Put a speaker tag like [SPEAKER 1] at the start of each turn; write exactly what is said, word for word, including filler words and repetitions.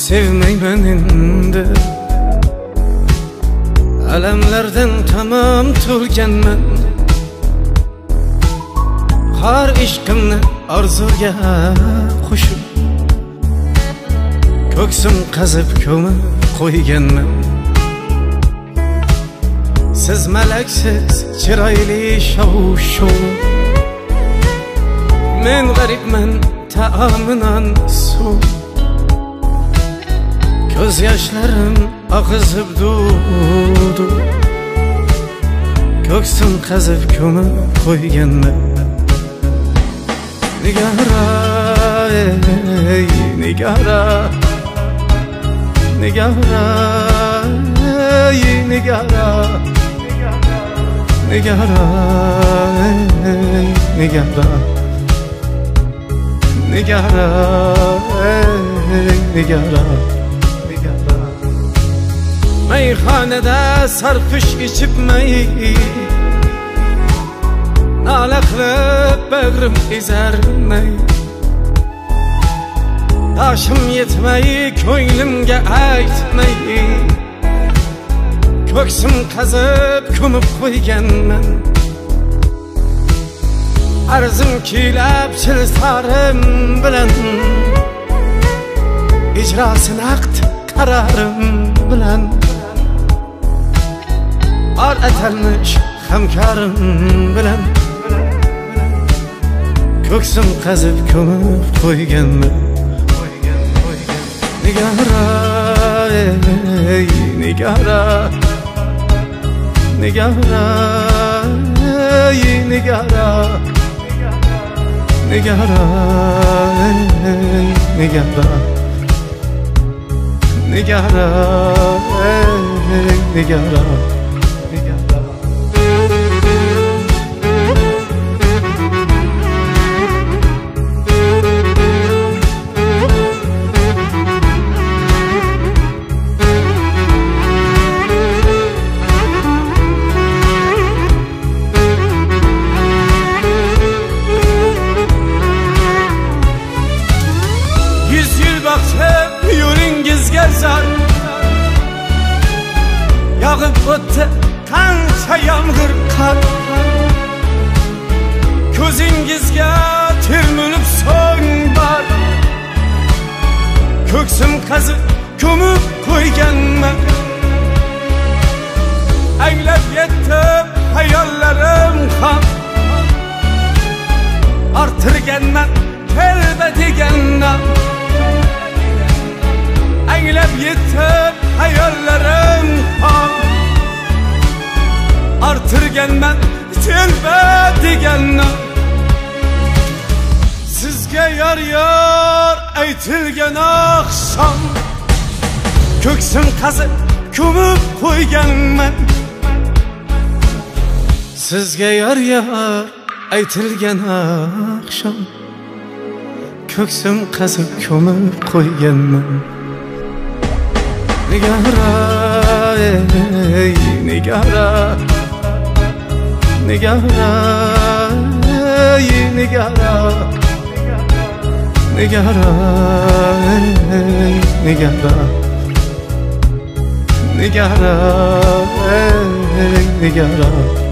[SPEAKER 1] sevmeymen endi. Alamlardan tamam to'lganman. Har ishqimni orzuga qo'shib, ko'ksim qazib ko'mib qo'yganman. Siz malaksiz chiroyli shov-shuv, men g'aribman taominan suv. Ko'z yoshlarim oqizib duv-duv, ko'ksim qazib ko'mib qo'yganman. Nigara, ey nigara, nigara, ey nigara, nigara, ey nigara, nigara, ey nigara. Meyhanede sarhoş içip mey, nala qilib bag'rim ezarmay. Toshim yetmay ko'nglimga aytmay, ko'ksim qazib ko'mib qo'yganman. Arzim kuylab chilsarim bilan, ijrosi naqd qararim bilan. Ar atalmish hamkorim bilan, ko'ksim qazib ko'mib qo'yganman. Nigara, ey nigara, nigara, ey nigara, nigara, ey nigara, nigara, ey nigara. Yağıp o'tdi qancha yomg'ir qor, ko'zingizga termilib so'ng bor. Ko'ksim qazib ko'mib qo'yganman. Anglab yetib hayollarim ham, orttirganman telba degandan. Anglab yetib hayollarim ham, orttirganman telba degandan. Sizga yor yor aytilgan oqshom, ko'ksim qazib ko'mib qo'yganman. Sizga yor yor aytilgan oqshom, ko'ksim qazib ko'mib qo'yganman. Nigara, ey nigara, nigara, ey nigara, nigara, ey nigara, nigara, ey nigara.